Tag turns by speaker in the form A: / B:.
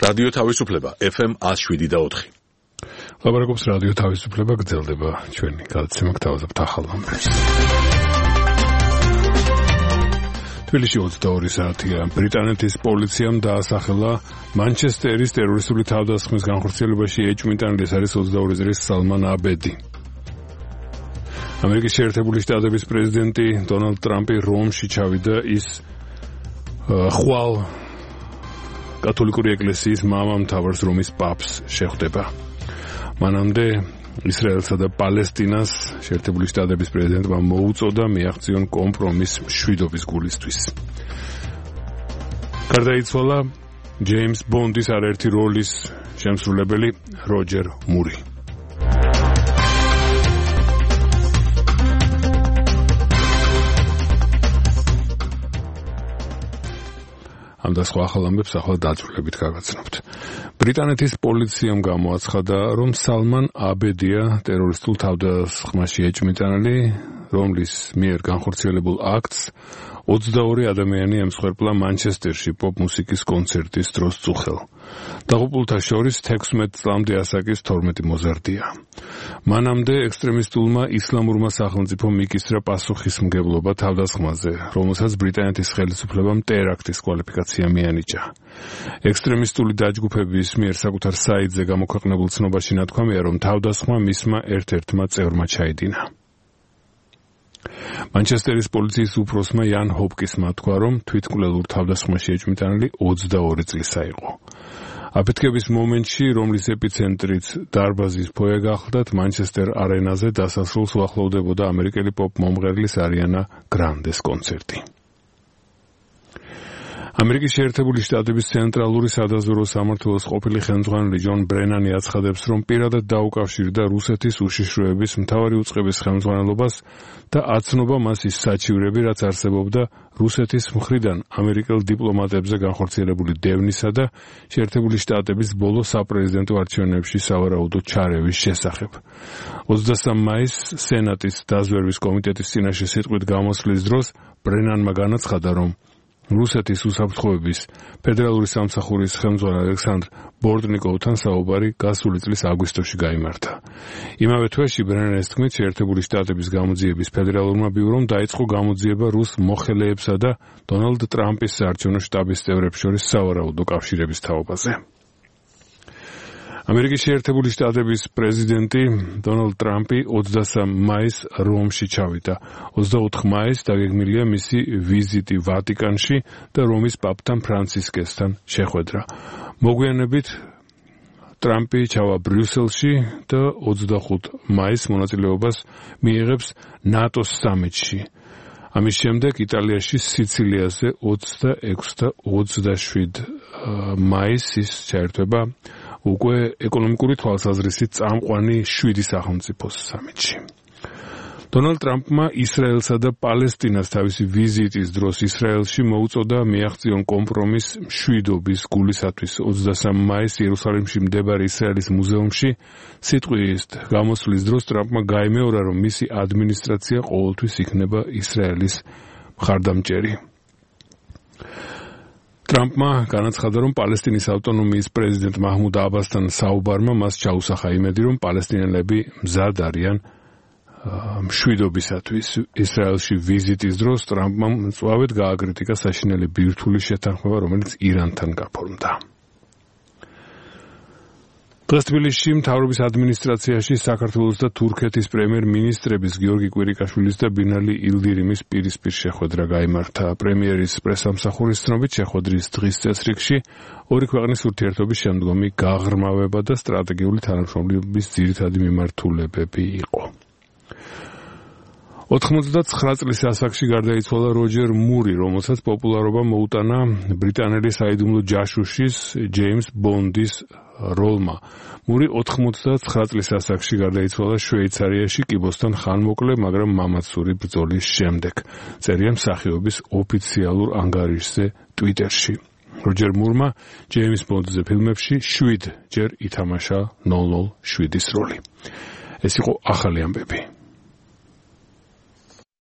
A: რადიო თავისუფლება FM 107.4.
B: ლაბარაკობს რადიო თავისუფლება, გრძელდება ჩვენი გადაცემა გთავაზობთ ახალ ამბებს. თბილისში 22 საათია ბრიტანეთის პოლიციამ დაასახელა მანჩესტერის ტერორისტული თავდასხმის განხორციელებაში ეჭვმიტანილი არის 22 წლის სალმან აბედი. ამერიკის შეერთებული შტატების პრეზიდენტი დონალდ ტრამპი რომში ჩავიდა ის ხვალ კათოლიკური ეკლესიის მამამთავარს რომის პაპს შეხვდება. მანამდე ისრაელსა და პალესტინას შეერთებული შტატების პრეზიდენტმა მოუწოდა მიაღწიონ კომპრომის მშვიდობის გულისთვის. გარდაიცვალა ჯეიმს ბონდის არაერთი როლის შემსრულებელი როჯერ მური. ამ და სხვა ახალ ამბებს ახლა დაძვრილებით გავაცნობთ. ბრიტანეთის პოლიციამ გამოაცხადა, რომ სალმან აბედია ტერორისტულ თავდასხმაში ეჭვმიტანილი, რომლის მიერ განხორციელებულ აქტს 22 ადამიანი ემსხვერპლა მანჩესტერში პოპ მუსიკის კონცერტის დროს წუხელ. დაღუპულთა შორის 16 წლამდე ასაკის 12 მოზარდია. მანამდე ექსტრემისტულმა ისლამურმა სახელმწიფომ იკისრა პასუხისმგებლობა თავდასხმაზე, რომელსაც ბრიტანეთის ხელისუფლებამ ტერაქტის კვალიფიკაცია მიანიჭა. ექსტრემისტული დაჯგუფების მიერ საკუთარ საიტზე გამოქვეყნებულ ცნობაში ნათქვამია, რომ თავდასხმა მისმა ერთ-ერთმა წევრმა ჩაიდინა. მანჩესტერის პოლიციის უფროსმა იან ჰოპკისმა თქვა, რომ თვითმკვლელურ თავდასხმაში ეჭვმიტანილი 22 წლისა იყო. აფეთქების მომენტში, რომლის ეპიცენტრიც დარბაზის ფოიე გახლდათ, მანჩესტერ არენაზე დასასრულს უახლოვდებოდა ამერიკელი პოპ მომღერლის არიანა გრანდეს კონცერტი. ამერიკის შეერთებული შტატების ცენტრალური სადაზვერვო სამმართველოს ყოფილი ხელმძღვანელი ჯონ ბრენანი აცხადებს, რომ პირადად დაუკავშირდა რუსეთის უშიშროების მთავარი უწყების ხელმძღვანელობას და აცნობა მას ის საჩივრები, რაც არსებობდა რუსეთის მხრიდან ამერიკელ დიპლომატებზე განხორციელებული დევნისა და შეერთებული შტატების ბოლო საპრეზიდენტო არჩევნებში სავარაუდო ჩარევის შესახებ. 23 მაისს სენატის დაზვერვის კომიტეტის წინაშე სიტყვით გამოსვლის დროს ბრენანმა განაცხადა, რომ რუსეთის უსაფრთხოების ფედერალური სამსახურის ხელმძღვანელ ალექსანდრ ბორტნიკოვთან საუბარი გასული წლის აგვისტოში გაიმართა. იმავე თვეში ბრენანის თქმით, შეერთებული შტატების გამოძიების ფედერალურმა ბიურომ დაიწყო გამოძიება რუს მოხელეებსა და დონალდ ტრამპის საარჩევნო შტაბის წევრებს შორის სავარაუდო კავშირების თაობაზე. ამერიკის შეერთებული შტატების პრეზიდენტი დონალდ ტრამპი 23 მაისს რომში ჩავიდა. 24 მაისს დაგეგმილია მისი ვიზიტი ვატიკანში და რომის პაპთან ფრანცისკესთან შეხვედრა. მოგვიანებით ტრამპი ჩავა ბრიუსელში და 25 მაისს მონაწილეობას მიიღებს ნატოს სამიტში. ამის შემდეგ იტალიაში სიცილიაზე 26 და 27 მაისს ის ჩაერთვება უკვე ეკონომიკური თვალსაზრისით წამყვანი 7 სახელმწიფოს სამიტში. დონალდ ტრამპმა ისრაელსა და პალესტინას თავისი ვიზიტის დროს ისრაელში მოუწოდა მიაღწიონ კომპრომის მშვიდობის გულისათვის. 23 მაისს იერუსალიმში მდებარე ისრაელის მუზეუმში სიტყვის გამოსვლის დროს ტრამპმა გაიმეორა, რომ მისი ადმინისტრაცია ყოველთვის იქნება ისრაელის მხარდამჭერი. ტრამპმა განაცხადა, რომ პალესტინის ავტონომიის პრეზიდენტ მაჰმუდ აბასთან საუბარმა მას ჩაუსახა იმედი, რომ პალესტინელები მზად არიან მშვიდობისათვის. ისრაელში ვიზიტის დროს ტრამპმა მწვავედ გააკრიტიკა საშინელი ბირთვული შეთანხმება, რომელიც ირანთან გაფორმდა. დღეს თბილისში მთავრობის ადმინისტრაციაში საქართველოს და თურქეთის პრემიერ-მინისტრების გიორგი კვირიკაშვილის და ბინალი ილდირიმის პირისპირ შეხვედრა გაიმართა. პრემიერის პრესამსახურის ცნობით შეხვედრის დღის წესრიგში ორი ქვეყნის ურთიერთობის შემდგომი გაღრმავება და სტრატეგიული თანამშრომლობის ძირითადი მიმართულებები იყო. 99 წლის ასაკში გარდაიცვალა როჯერ მური, რომელსაც პოპულარობა მოუტანა ბრიტანელი საიდუმლო ჯაშუშის ჯეიმს ბონდის როლმა. მური 99 წლის ასაკში გარდაიცვალა შვეიცარიაში კიბოსთან ხანმოკლე, მაგრამ მამაცური ბრძოლის შემდეგ. წერია მსახიობის ოფიციალურ ანგარიშზე ტვიტერში. როჯერ მურმა ჯეიმს ბონდზე ფილმებში 7 ჯერ ითამაშა 007-ის როლი. ეს იყო ახალი ამბები.